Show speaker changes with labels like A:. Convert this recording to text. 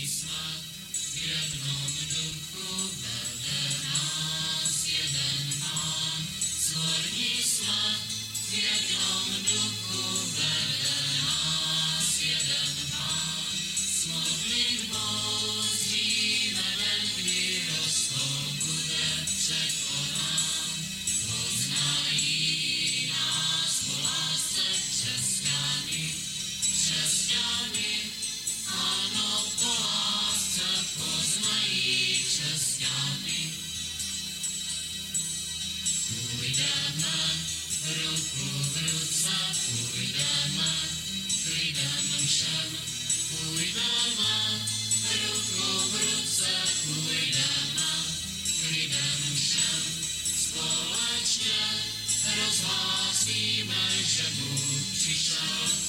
A: snad v jednom duchu vede nás jeden Pán. Svorní snad v jednom duchu vede nás jeden Pán. S modlitbou zříme den, kdy rozkol bude překonán. Poznají nás po lásce křesťany, ano, po lásce poznají křesťany. Půjdeme ruku v ruce, půjdeme k lidem všem. Půjdeme ruku v ruce, půjdeme k lidem všem. Společně rozhlásíme, že Bůh přišel.